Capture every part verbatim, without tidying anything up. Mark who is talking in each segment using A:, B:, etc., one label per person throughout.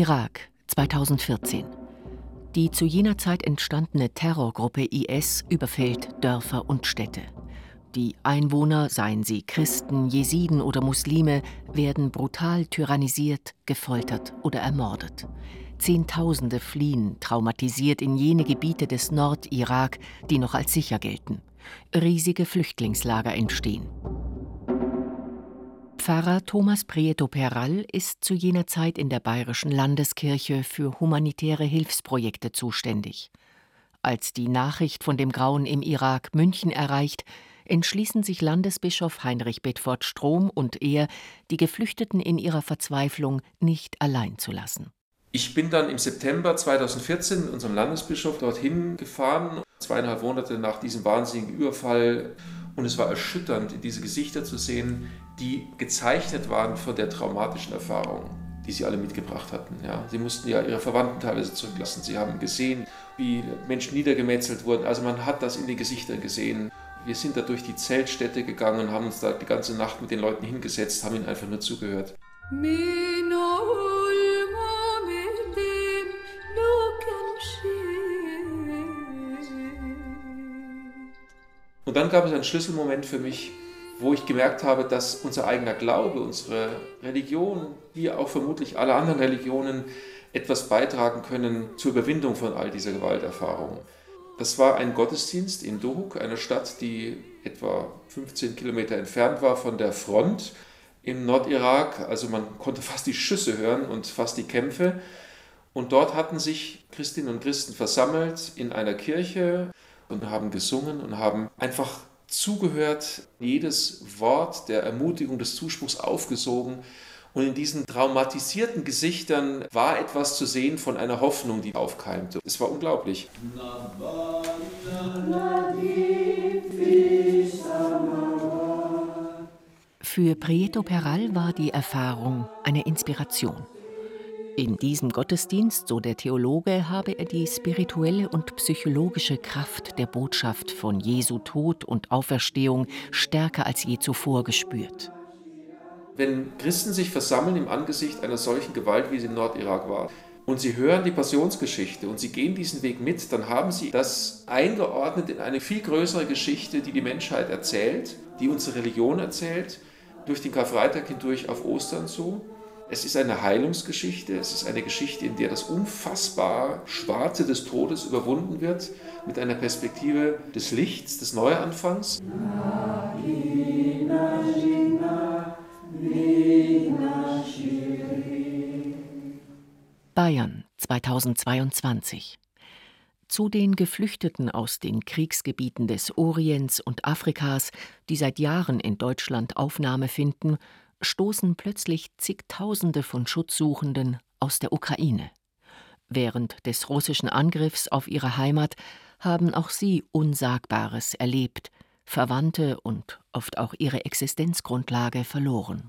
A: Irak, zweitausendvierzehn. Die zu jener Zeit entstandene Terrorgruppe I S überfällt Dörfer und Städte. Die Einwohner, seien sie Christen, Jesiden oder Muslime, werden brutal tyrannisiert, gefoltert oder ermordet. Zehntausende fliehen, traumatisiert, in jene Gebiete des Nordirak, die noch als sicher gelten. Riesige Flüchtlingslager entstehen. Pfarrer Thomas Prieto Peral ist zu jener Zeit in der Bayerischen Landeskirche für humanitäre Hilfsprojekte zuständig. Als die Nachricht von dem Grauen im Irak München erreicht, entschließen sich Landesbischof Heinrich Bedford Strom und er, die Geflüchteten in ihrer Verzweiflung nicht allein zu lassen.
B: Ich bin dann im September zweitausendvierzehn mit unserem Landesbischof dorthin gefahren, zweieinhalb Monate nach diesem wahnsinnigen Überfall. Und es war erschütternd, diese Gesichter zu sehen, die gezeichnet waren von der traumatischen Erfahrung, die sie alle mitgebracht hatten. Ja, sie mussten ja ihre Verwandten teilweise zurücklassen. Sie haben gesehen, wie Menschen niedergemetzelt wurden. Also man hat das in den Gesichtern gesehen. Wir sind da durch die Zeltstätte gegangen und haben uns da die ganze Nacht mit den Leuten hingesetzt, haben ihnen einfach nur zugehört. Und dann gab es einen Schlüsselmoment für mich, wo ich gemerkt habe, dass unser eigener Glaube, unsere Religion, wie auch vermutlich alle anderen Religionen, etwas beitragen können zur Überwindung von all dieser Gewalterfahrung. Das war ein Gottesdienst in Dohuk, einer Stadt, die etwa fünfzehn Kilometer entfernt war von der Front im Nordirak. Also man konnte fast die Schüsse hören und fast die Kämpfe. Und dort hatten sich Christinnen und Christen versammelt in einer Kirche und haben gesungen und haben einfach zugehört, jedes Wort der Ermutigung, des Zuspruchs aufgesogen. Und in diesen traumatisierten Gesichtern war etwas zu sehen von einer Hoffnung, die aufkeimte. Es war unglaublich.
A: Für Prieto Peral war die Erfahrung eine Inspiration. In diesem Gottesdienst, so der Theologe, habe er die spirituelle und psychologische Kraft der Botschaft von Jesu Tod und Auferstehung stärker als je zuvor gespürt.
B: Wenn Christen sich versammeln im Angesicht einer solchen Gewalt, wie sie im Nordirak war, und sie hören die Passionsgeschichte und sie gehen diesen Weg mit, dann haben sie das eingeordnet in eine viel größere Geschichte, die die Menschheit erzählt, die unsere Religion erzählt, durch den Karfreitag hindurch auf Ostern zu. Es ist eine Heilungsgeschichte, es ist eine Geschichte, in der das unfassbar Schwarze des Todes überwunden wird, mit einer Perspektive des Lichts, des Neuanfangs.
A: Bayern, zweitausendzweiundzwanzig. Zu den Geflüchteten aus den Kriegsgebieten des Orients und Afrikas, die seit Jahren in Deutschland Aufnahme finden, stoßen plötzlich zigtausende von Schutzsuchenden aus der Ukraine. Während des russischen Angriffs auf ihre Heimat haben auch sie Unsagbares erlebt, Verwandte und oft auch ihre Existenzgrundlage verloren.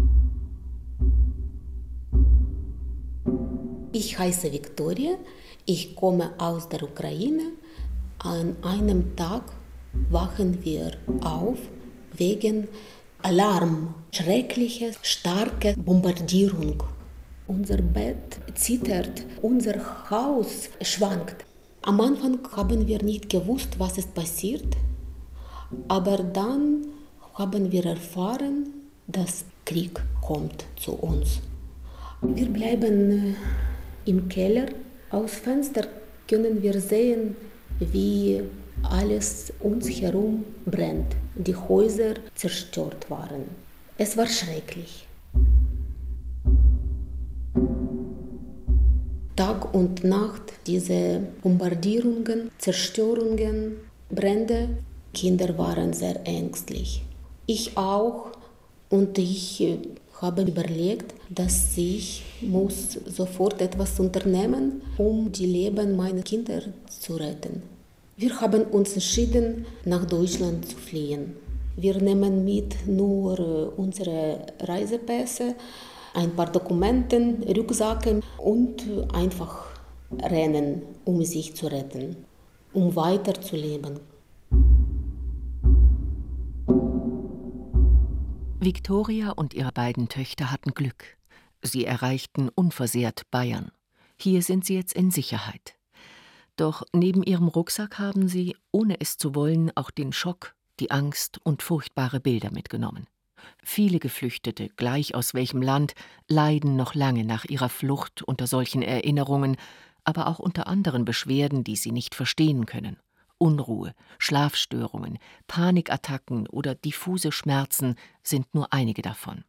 C: Ich heiße Viktoria, ich komme aus der Ukraine. An einem Tag wachen wir auf wegen Alarm, schreckliche, starke Bombardierung. Unser Bett zittert, unser Haus schwankt. Am Anfang haben wir nicht gewusst, was ist passiert, aber dann haben wir erfahren, dass Krieg kommt zu uns. Wir bleiben im Keller. Aus Fenster können wir sehen, wie alles uns herum brennt. Die Häuser zerstört waren. Es war schrecklich. Tag und Nacht diese Bombardierungen, Zerstörungen, Brände. Kinder waren sehr ängstlich. Ich auch. Und ich habe überlegt, dass ich muss sofort etwas unternehmen, um die Leben meiner Kinder zu retten. Wir haben uns entschieden, nach Deutschland zu fliehen. Wir nehmen mit nur unsere Reisepässe, ein paar Dokumenten, Rucksäcke und einfach rennen, um sich zu retten, um weiterzuleben.
A: Viktoria und ihre beiden Töchter hatten Glück. Sie erreichten unversehrt Bayern. Hier sind sie jetzt in Sicherheit. Doch neben ihrem Rucksack haben sie, ohne es zu wollen, auch den Schock, die Angst und furchtbare Bilder mitgenommen. Viele Geflüchtete, gleich aus welchem Land, leiden noch lange nach ihrer Flucht unter solchen Erinnerungen, aber auch unter anderen Beschwerden, die sie nicht verstehen können. Unruhe, Schlafstörungen, Panikattacken oder diffuse Schmerzen sind nur einige davon.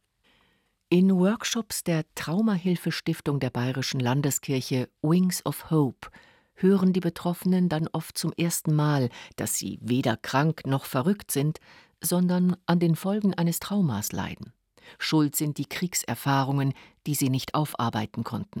A: In Workshops der Traumahilfestiftung der Bayerischen Landeskirche Wings of Hope hören die Betroffenen dann oft zum ersten Mal, dass sie weder krank noch verrückt sind, sondern an den Folgen eines Traumas leiden. Schuld sind die Kriegserfahrungen, die sie nicht aufarbeiten konnten.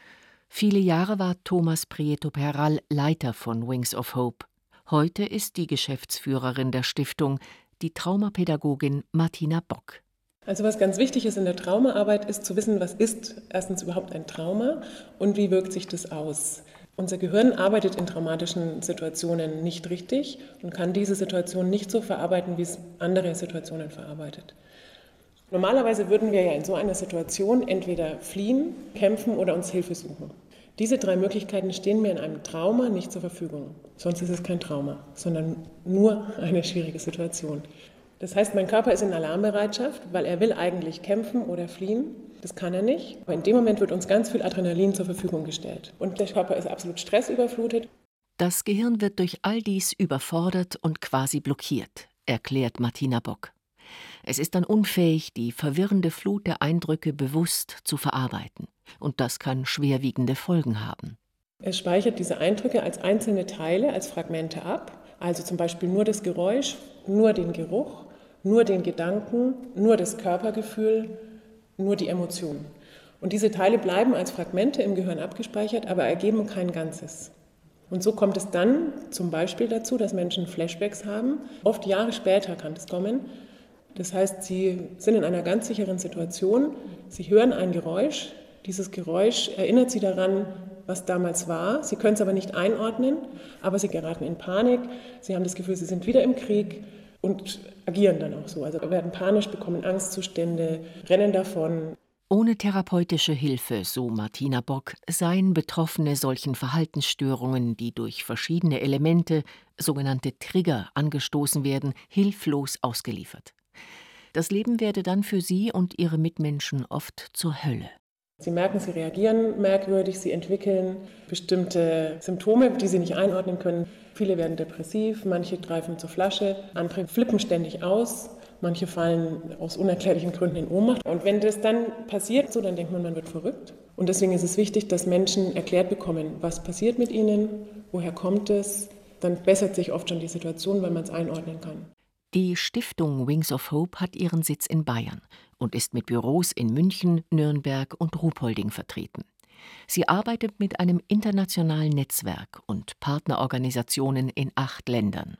A: Viele Jahre war Thomas Prieto Peral Leiter von Wings of Hope. Heute ist die Geschäftsführerin der Stiftung die Traumapädagogin Martina Bock.
D: Also was ganz wichtig ist in der Traumaarbeit, ist zu wissen, was ist erstens überhaupt ein Trauma und wie wirkt sich das aus. Unser Gehirn arbeitet in traumatischen Situationen nicht richtig und kann diese Situation nicht so verarbeiten, wie es andere Situationen verarbeitet. Normalerweise würden wir ja in so einer Situation entweder fliehen, kämpfen oder uns Hilfe suchen. Diese drei Möglichkeiten stehen mir in einem Trauma nicht zur Verfügung. Sonst ist es kein Trauma, sondern nur eine schwierige Situation. Das heißt, mein Körper ist in Alarmbereitschaft, weil er will eigentlich kämpfen oder fliehen. Das kann er nicht. Aber in dem Moment wird uns ganz viel Adrenalin zur Verfügung gestellt. Und der Körper ist absolut stressüberflutet.
A: Das Gehirn wird durch all dies überfordert und quasi blockiert, erklärt Martina Bock. Es ist dann unfähig, die verwirrende Flut der Eindrücke bewusst zu verarbeiten. Und das kann schwerwiegende Folgen haben.
D: Es speichert diese Eindrücke als einzelne Teile, als Fragmente ab. Also zum Beispiel nur das Geräusch, nur den Geruch, nur den Gedanken, nur das Körpergefühl, nur die Emotionen. Und diese Teile bleiben als Fragmente im Gehirn abgespeichert, aber ergeben kein Ganzes. Und so kommt es dann zum Beispiel dazu, dass Menschen Flashbacks haben. Oft Jahre später kann das kommen. Das heißt, sie sind in einer ganz sicheren Situation, sie hören ein Geräusch. Dieses Geräusch erinnert sie daran, was damals war. Sie können es aber nicht einordnen, aber sie geraten in Panik. Sie haben das Gefühl, sie sind wieder im Krieg und agieren dann auch so. Also werden panisch, bekommen Angstzustände, rennen davon.
A: Ohne therapeutische Hilfe, so Martina Bock, seien Betroffene solchen Verhaltensstörungen, die durch verschiedene Elemente, sogenannte Trigger, angestoßen werden, hilflos ausgeliefert. Das Leben werde dann für sie und ihre Mitmenschen oft zur Hölle.
D: Sie merken, sie reagieren merkwürdig, sie entwickeln bestimmte Symptome, die sie nicht einordnen können. Viele werden depressiv, manche greifen zur Flasche, andere flippen ständig aus, manche fallen aus unerklärlichen Gründen in Ohnmacht. Und wenn das dann passiert, so, dann denkt man, man wird verrückt. Und deswegen ist es wichtig, dass Menschen erklärt bekommen, was passiert mit ihnen, woher kommt es. Dann bessert sich oft schon die Situation, weil man es einordnen kann.
A: Die Stiftung Wings of Hope hat ihren Sitz in Bayern und ist mit Büros in München, Nürnberg und Ruhpolding vertreten. Sie arbeitet mit einem internationalen Netzwerk und Partnerorganisationen in acht Ländern.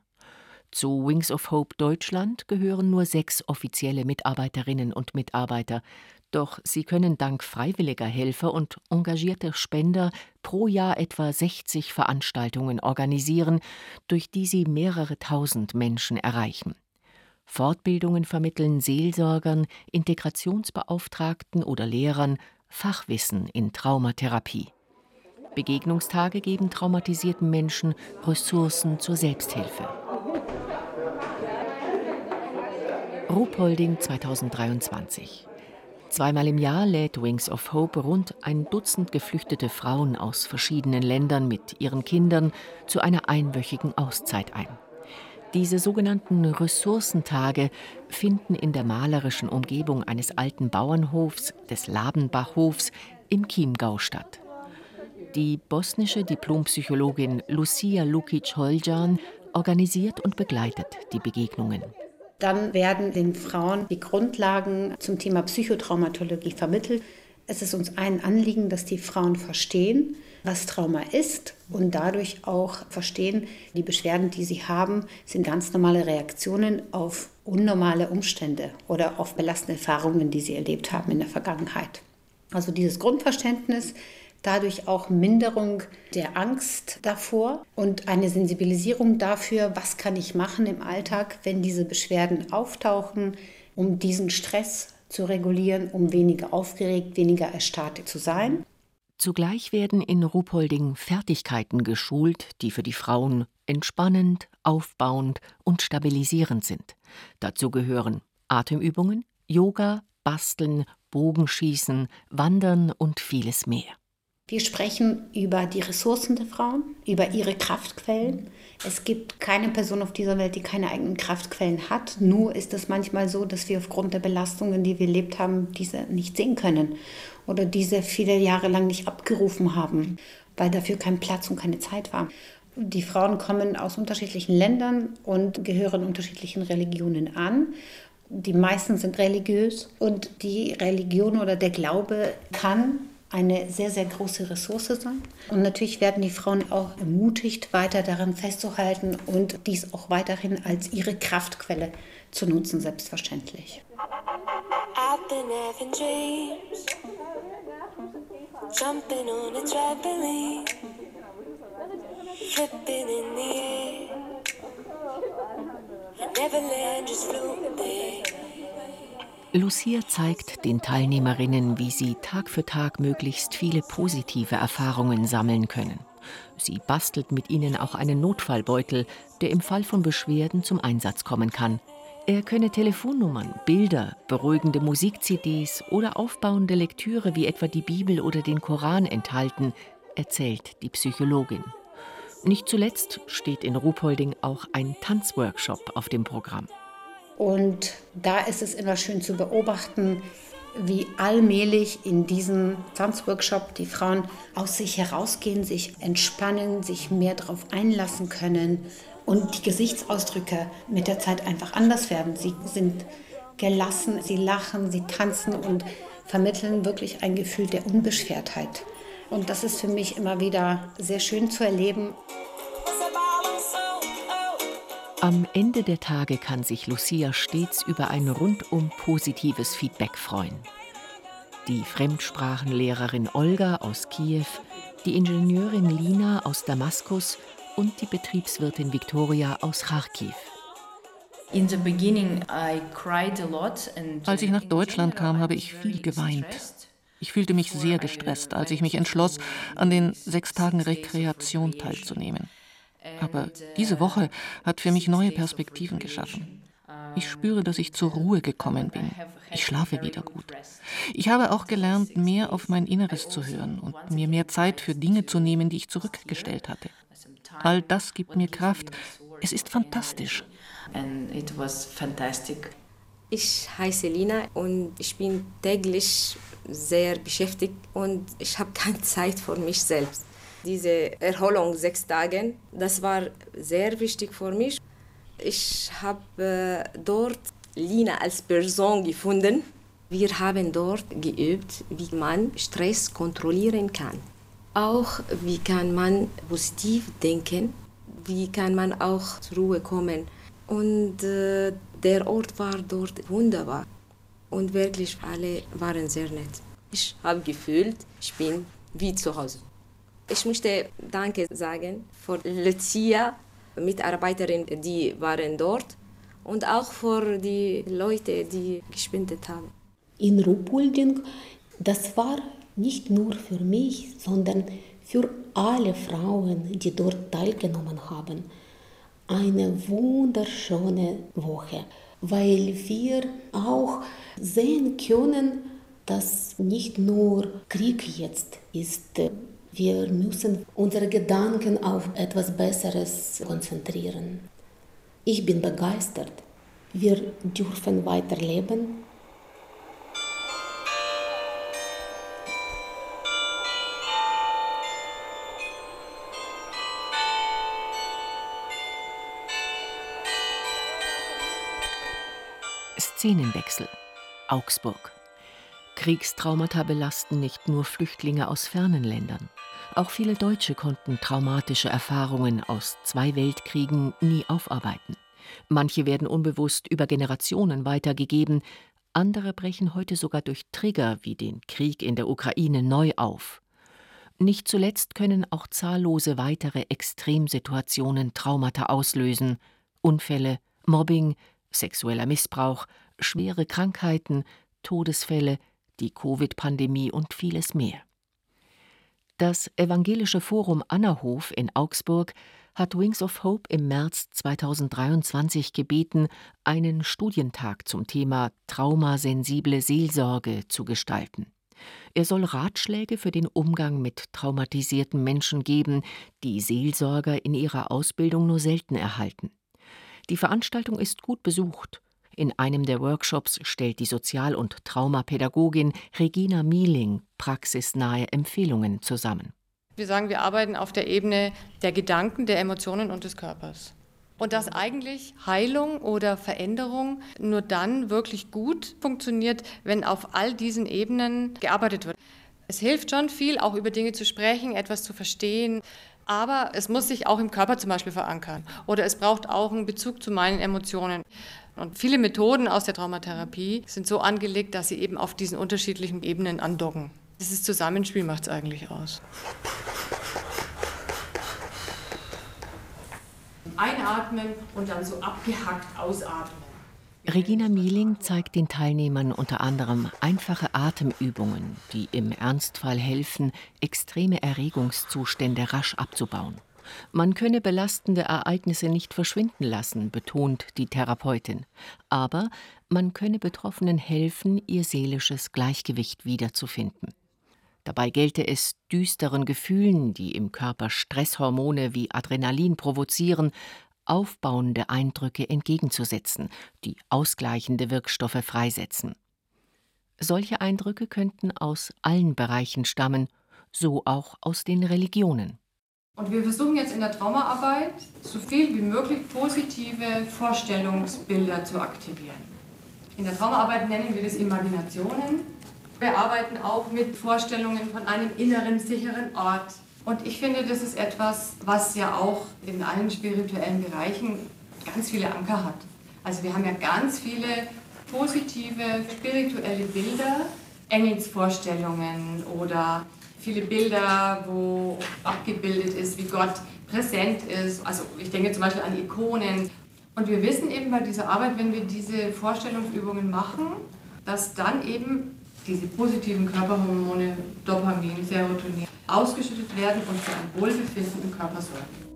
A: Zu Wings of Hope Deutschland gehören nur sechs offizielle Mitarbeiterinnen und Mitarbeiter, doch sie können dank freiwilliger Helfer und engagierter Spender pro Jahr etwa sechzig Veranstaltungen organisieren, durch die sie mehrere tausend Menschen erreichen. Fortbildungen vermitteln Seelsorgern, Integrationsbeauftragten oder Lehrern Fachwissen in Traumatherapie. Begegnungstage geben traumatisierten Menschen Ressourcen zur Selbsthilfe. Ruhpolding zweitausenddreiundzwanzig. Zweimal im Jahr lädt Wings of Hope rund ein Dutzend geflüchtete Frauen aus verschiedenen Ländern mit ihren Kindern zu einer einwöchigen Auszeit ein. Diese sogenannten Ressourcentage finden in der malerischen Umgebung eines alten Bauernhofs, des Labenbachhofs, im Chiemgau statt. Die bosnische Diplompsychologin Lucia Lukic-Holjan organisiert und begleitet die Begegnungen.
E: Dann werden den Frauen die Grundlagen zum Thema Psychotraumatologie vermittelt. Es ist uns ein Anliegen, dass die Frauen verstehen, was Trauma ist und dadurch auch verstehen, die Beschwerden, die sie haben, sind ganz normale Reaktionen auf unnormale Umstände oder auf belastende Erfahrungen, die sie erlebt haben in der Vergangenheit. Also dieses Grundverständnis, dadurch auch Minderung der Angst davor und eine Sensibilisierung dafür, was kann ich machen im Alltag, wenn diese Beschwerden auftauchen, um diesen Stress zu regulieren, um weniger aufgeregt, weniger erstarrt zu sein.
A: Zugleich werden in Ruhpolding Fertigkeiten geschult, die für die Frauen entspannend, aufbauend und stabilisierend sind. Dazu gehören Atemübungen, Yoga, Basteln, Bogenschießen, Wandern und vieles mehr.
E: Wir sprechen über die Ressourcen der Frauen, über ihre Kraftquellen. Es gibt keine Person auf dieser Welt, die keine eigenen Kraftquellen hat. Nur ist es manchmal so, dass wir aufgrund der Belastungen, die wir erlebt haben, diese nicht sehen können oder diese viele Jahre lang nicht abgerufen haben, weil dafür kein Platz und keine Zeit war. Die Frauen kommen aus unterschiedlichen Ländern und gehören unterschiedlichen Religionen an. Die meisten sind religiös und die Religion oder der Glaube kann eine sehr, sehr große Ressource sein. Und natürlich werden die Frauen auch ermutigt, weiter daran festzuhalten und dies auch weiterhin als ihre Kraftquelle zu nutzen, selbstverständlich. I've been having dreams, jumping on a trampoline, flipping in the air, Neverland just floating there.
A: Lucia zeigt den Teilnehmerinnen, wie sie Tag für Tag möglichst viele positive Erfahrungen sammeln können. Sie bastelt mit ihnen auch einen Notfallbeutel, der im Fall von Beschwerden zum Einsatz kommen kann. Er könne Telefonnummern, Bilder, beruhigende Musik-C Ds oder aufbauende Lektüre wie etwa die Bibel oder den Koran enthalten, erzählt die Psychologin. Nicht zuletzt steht in Ruhpolding auch ein Tanzworkshop auf dem Programm.
E: Und da ist es immer schön zu beobachten, wie allmählich in diesem Tanzworkshop die Frauen aus sich herausgehen, sich entspannen, sich mehr darauf einlassen können und die Gesichtsausdrücke mit der Zeit einfach anders werden. Sie sind gelassen, sie lachen, sie tanzen und vermitteln wirklich ein Gefühl der Unbeschwertheit. Und das ist für mich immer wieder sehr schön zu erleben.
A: Am Ende der Tage kann sich Lucia stets über ein rundum positives Feedback freuen. Die Fremdsprachenlehrerin Olga aus Kiew, die Ingenieurin Lina aus Damaskus und die Betriebswirtin Viktoria aus Charkiw.
F: Als ich nach Deutschland kam, habe ich viel geweint. Ich fühlte mich sehr gestresst, als ich mich entschloss, an den sechs Tagen Rekreation teilzunehmen. Aber diese Woche hat für mich neue Perspektiven geschaffen. Ich spüre, dass ich zur Ruhe gekommen bin. Ich schlafe wieder gut. Ich habe auch gelernt, mehr auf mein Inneres zu hören und mir mehr Zeit für Dinge zu nehmen, die ich zurückgestellt hatte. All das gibt mir Kraft. Es ist fantastisch.
G: Ich heiße Lina und ich bin täglich sehr beschäftigt und ich habe keine Zeit für mich selbst. Diese Erholung sechs Tage, das war sehr wichtig für mich. Ich habe dort Lina als Person gefunden. Wir haben dort geübt, wie man Stress kontrollieren kann. Auch wie kann man positiv denken, wie kann man auch zur Ruhe kommen. Und äh, der Ort war dort wunderbar. Und wirklich alle waren sehr nett. Ich habe gefühlt, ich bin wie zu Hause. Ich möchte Danke sagen für Lucia, Mitarbeiterin, die waren dort, und auch für die Leute, die gespendet haben.
C: In Ruhpolding, das war nicht nur für mich, sondern für alle Frauen, die dort teilgenommen haben, eine wunderschöne Woche, weil wir auch sehen können, dass nicht nur Krieg jetzt ist. Wir müssen unsere Gedanken auf etwas Besseres konzentrieren. Ich bin begeistert. Wir dürfen weiterleben.
A: Szenenwechsel. Augsburg. Kriegstraumata belasten nicht nur Flüchtlinge aus fernen Ländern. Auch viele Deutsche konnten traumatische Erfahrungen aus zwei Weltkriegen nie aufarbeiten. Manche werden unbewusst über Generationen weitergegeben, andere brechen heute sogar durch Trigger wie den Krieg in der Ukraine neu auf. Nicht zuletzt können auch zahllose weitere Extremsituationen Traumata auslösen: Unfälle, Mobbing, sexueller Missbrauch, schwere Krankheiten, Todesfälle, die Covid-Pandemie und vieles mehr. Das Evangelische Forum Annerhof in Augsburg hat Wings of Hope im März zweitausenddreiundzwanzig gebeten, einen Studientag zum Thema traumasensible Seelsorge zu gestalten. Er soll Ratschläge für den Umgang mit traumatisierten Menschen geben, die Seelsorger in ihrer Ausbildung nur selten erhalten. Die Veranstaltung ist gut besucht. In einem der Workshops stellt die Sozial- und Traumapädagogin Regina Mieling praxisnahe Empfehlungen zusammen.
H: Wir sagen, wir arbeiten auf der Ebene der Gedanken, der Emotionen und des Körpers. Und dass eigentlich Heilung oder Veränderung nur dann wirklich gut funktioniert, wenn auf all diesen Ebenen gearbeitet wird. Es hilft schon viel, auch über Dinge zu sprechen, etwas zu verstehen. Aber es muss sich auch im Körper zum Beispiel verankern. Oder es braucht auch einen Bezug zu meinen Emotionen. Und viele Methoden aus der Traumatherapie sind so angelegt, dass sie eben auf diesen unterschiedlichen Ebenen andocken. Dieses Zusammenspiel macht es eigentlich aus. Einatmen und dann so abgehackt ausatmen.
A: Regina Mieling zeigt den Teilnehmern unter anderem einfache Atemübungen, die im Ernstfall helfen, extreme Erregungszustände rasch abzubauen. Man könne belastende Ereignisse nicht verschwinden lassen, betont die Therapeutin. Aber man könne Betroffenen helfen, ihr seelisches Gleichgewicht wiederzufinden. Dabei gelte es, düsteren Gefühlen, die im Körper Stresshormone wie Adrenalin provozieren, aufbauende Eindrücke entgegenzusetzen, die ausgleichende Wirkstoffe freisetzen. Solche Eindrücke könnten aus allen Bereichen stammen, so auch aus den Religionen.
H: Und wir versuchen jetzt in der Traumaarbeit so viel wie möglich positive Vorstellungsbilder zu aktivieren. In der Traumaarbeit nennen wir das Imaginationen. Wir arbeiten auch mit Vorstellungen von einem inneren, sicheren Ort. Und ich finde, das ist etwas, was ja auch in allen spirituellen Bereichen ganz viele Anker hat. Also wir haben ja ganz viele positive spirituelle Bilder, Engelsvorstellungen oder viele Bilder, wo abgebildet ist, wie Gott präsent ist. Also ich denke zum Beispiel an Ikonen. Und wir wissen eben bei dieser Arbeit, wenn wir diese Vorstellungsübungen machen, dass dann eben diese positiven Körperhormone, Dopamin, Serotonin, ausgeschüttet werden und für ein Wohlbefinden im Körper sorgen.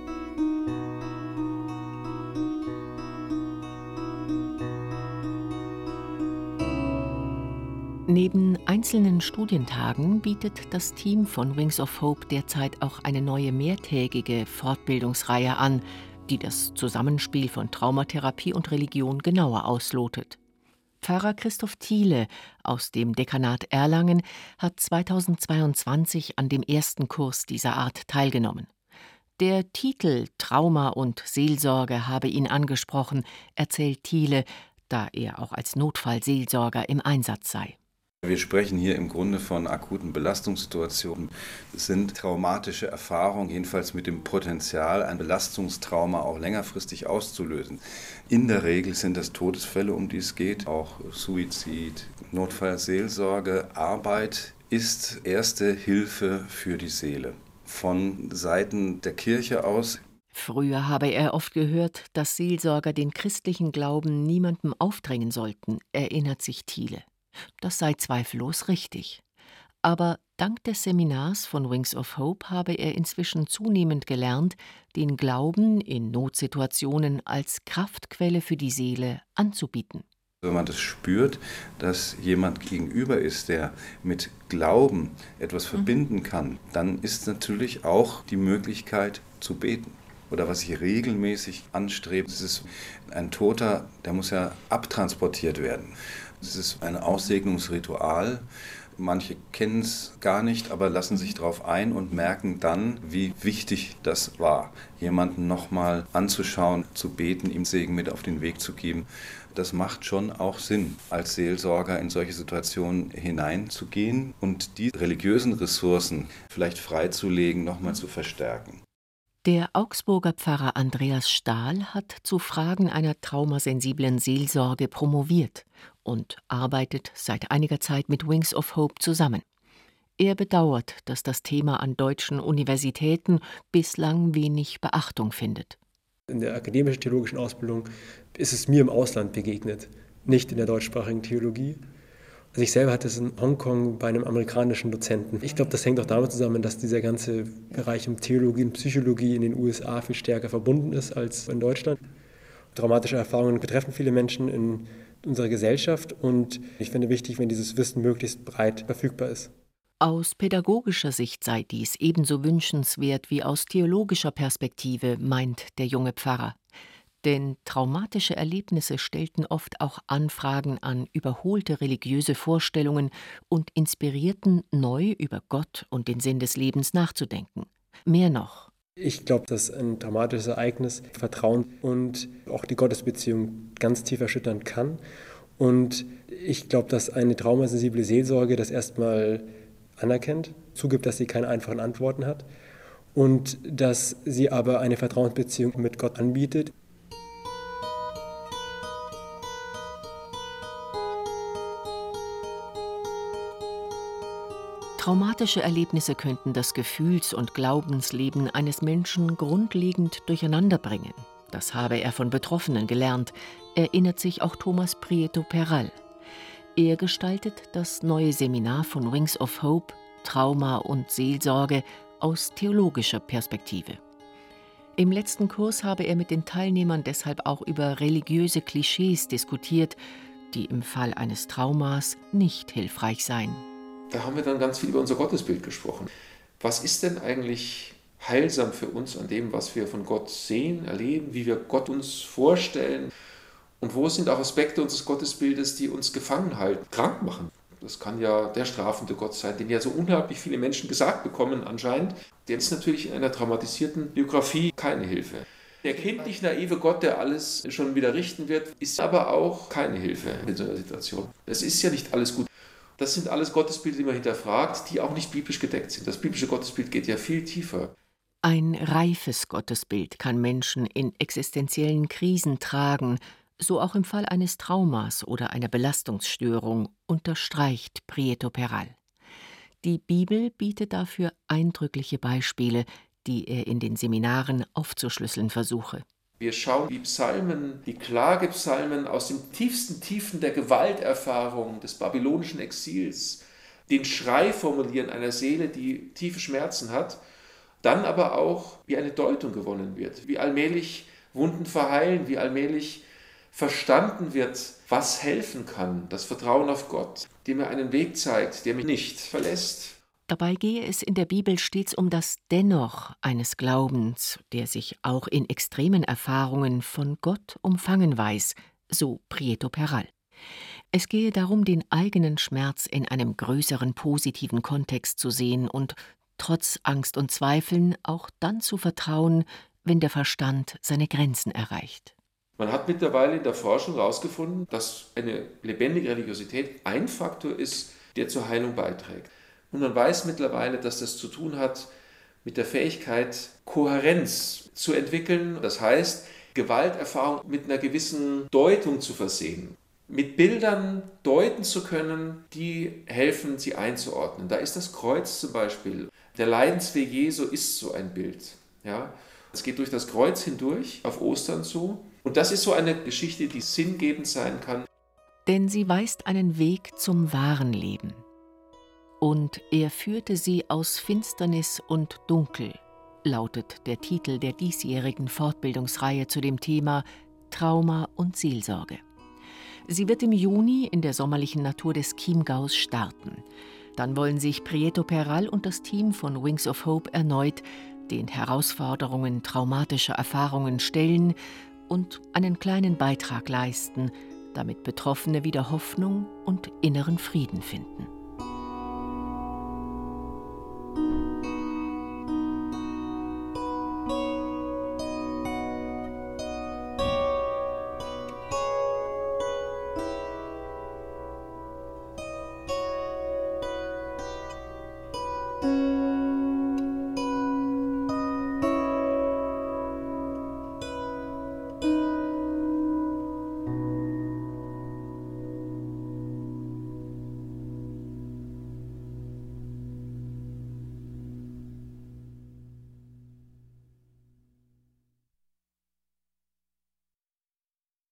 A: Neben einzelnen Studientagen bietet das Team von Wings of Hope derzeit auch eine neue mehrtägige Fortbildungsreihe an, die das Zusammenspiel von Traumatherapie und Religion genauer auslotet. Pfarrer Christoph Thiele aus dem Dekanat Erlangen hat zweitausendzweiundzwanzig an dem ersten Kurs dieser Art teilgenommen. Der Titel Trauma und Seelsorge habe ihn angesprochen, erzählt Thiele, da er auch als Notfallseelsorger im Einsatz sei.
I: Wir sprechen hier im Grunde von akuten Belastungssituationen. Es sind traumatische Erfahrungen, jedenfalls mit dem Potenzial, ein Belastungstrauma auch längerfristig auszulösen. In der Regel sind das Todesfälle, um die es geht, auch Suizid, Notfallseelsorge. Arbeit ist erste Hilfe für die Seele. Von Seiten der Kirche aus.
A: Früher habe er oft gehört, dass Seelsorger den christlichen Glauben niemandem aufdrängen sollten, erinnert sich Thiele. Das sei zweifellos richtig. Aber dank des Seminars von Wings of Hope habe er inzwischen zunehmend gelernt, den Glauben in Notsituationen als Kraftquelle für die Seele anzubieten.
I: Wenn man das spürt, dass jemand gegenüber ist, der mit Glauben etwas verbinden kann, dann ist natürlich auch die Möglichkeit zu beten. Oder was ich regelmäßig anstrebe, das ist ein Toter, der muss ja abtransportiert werden. Es ist ein Aussegnungsritual. Manche kennen es gar nicht, aber lassen sich darauf ein und merken dann, wie wichtig das war, jemanden nochmal anzuschauen, zu beten, ihm Segen mit auf den Weg zu geben. Das macht schon auch Sinn, als Seelsorger in solche Situationen hineinzugehen und die religiösen Ressourcen vielleicht freizulegen, nochmal zu verstärken.
A: Der Augsburger Pfarrer Andreas Stahl hat zu Fragen einer traumasensiblen Seelsorge promoviert und arbeitet seit einiger Zeit mit Wings of Hope zusammen. Er bedauert, dass das Thema an deutschen Universitäten bislang wenig Beachtung findet.
J: In der akademischen theologischen Ausbildung ist es mir im Ausland begegnet, nicht in der deutschsprachigen Theologie. Also ich selber hatte es in Hongkong bei einem amerikanischen Dozenten. Ich glaube, das hängt auch damit zusammen, dass dieser ganze Bereich um Theologie und Psychologie in den U S A viel stärker verbunden ist als in Deutschland. Traumatische Erfahrungen betreffen viele Menschen in unserer Gesellschaft und ich finde wichtig, wenn dieses Wissen möglichst breit verfügbar ist.
A: Aus pädagogischer Sicht sei dies ebenso wünschenswert wie aus theologischer Perspektive, meint der junge Pfarrer. Denn traumatische Erlebnisse stellten oft auch Anfragen an überholte religiöse Vorstellungen und inspirierten, neu über Gott und den Sinn des Lebens nachzudenken. Mehr noch.
J: Ich glaube, dass ein traumatisches Ereignis Vertrauen und auch die Gottesbeziehung ganz tief erschüttern kann. Und ich glaube, dass eine traumasensible Seelsorge das erstmal anerkennt, zugibt, dass sie keine einfachen Antworten hat und dass sie aber eine Vertrauensbeziehung mit Gott anbietet.
A: Traumatische Erlebnisse könnten das Gefühls- und Glaubensleben eines Menschen grundlegend durcheinanderbringen. Das habe er von Betroffenen gelernt, erinnert sich auch Thomas Prieto Peral. Er gestaltet das neue Seminar von Wings of Hope, Trauma und Seelsorge aus theologischer Perspektive. Im letzten Kurs habe er mit den Teilnehmern deshalb auch über religiöse Klischees diskutiert, die im Fall eines Traumas nicht hilfreich seien.
B: Da haben wir dann ganz viel über unser Gottesbild gesprochen. Was ist denn eigentlich heilsam für uns an dem, was wir von Gott sehen, erleben, wie wir Gott uns vorstellen? Und wo sind auch Aspekte unseres Gottesbildes, die uns gefangen halten, krank machen? Das kann ja der strafende Gott sein, den ja so unglaublich viele Menschen gesagt bekommen anscheinend. Der ist natürlich in einer traumatisierten Biografie keine Hilfe. Der kindlich naive Gott, der alles schon wieder richten wird, ist aber auch keine Hilfe in so einer Situation. Es ist ja nicht alles gut. Das sind alles Gottesbilder, die man hinterfragt, die auch nicht biblisch gedeckt sind. Das biblische Gottesbild geht ja viel tiefer.
A: Ein reifes Gottesbild kann Menschen in existenziellen Krisen tragen, so auch im Fall eines Traumas oder einer Belastungsstörung, unterstreicht Prieto Peral. Die Bibel bietet dafür eindrückliche Beispiele, die er in den Seminaren aufzuschlüsseln versuche.
B: Wir schauen die Psalmen, die Klagepsalmen aus den tiefsten Tiefen der Gewalterfahrung des babylonischen Exils, den Schrei formulieren einer Seele, die tiefe Schmerzen hat, dann aber auch, wie eine Deutung gewonnen wird, wie allmählich Wunden verheilen, wie allmählich verstanden wird, was helfen kann, das Vertrauen auf Gott, der mir einen Weg zeigt, der mich nicht verlässt.
A: Dabei gehe es in der Bibel stets um das Dennoch eines Glaubens, der sich auch in extremen Erfahrungen von Gott umfangen weiß, so Prieto Peral. Es gehe darum, den eigenen Schmerz in einem größeren positiven Kontext zu sehen und trotz Angst und Zweifeln auch dann zu vertrauen, wenn der Verstand seine Grenzen erreicht.
B: Man hat mittlerweile in der Forschung herausgefunden, dass eine lebendige Religiosität ein Faktor ist, der zur Heilung beiträgt. Und man weiß mittlerweile, dass das zu tun hat mit der Fähigkeit, Kohärenz zu entwickeln. Das heißt, Gewalterfahrung mit einer gewissen Deutung zu versehen. Mit Bildern deuten zu können, die helfen, sie einzuordnen. Da ist das Kreuz zum Beispiel. Der Leidensweg Jesu ist so ein Bild. Ja? Es geht durch das Kreuz hindurch, auf Ostern zu. Und das ist so eine Geschichte, die sinngebend sein kann.
A: Denn sie weist einen Weg zum wahren Leben. Und er führte sie aus Finsternis und Dunkel, lautet der Titel der diesjährigen Fortbildungsreihe zu dem Thema Trauma und Seelsorge. Sie wird im Juni in der sommerlichen Natur des Chiemgaus starten. Dann wollen sich Prieto Peral und das Team von Wings of Hope erneut den Herausforderungen traumatischer Erfahrungen stellen und einen kleinen Beitrag leisten, damit Betroffene wieder Hoffnung und inneren Frieden finden.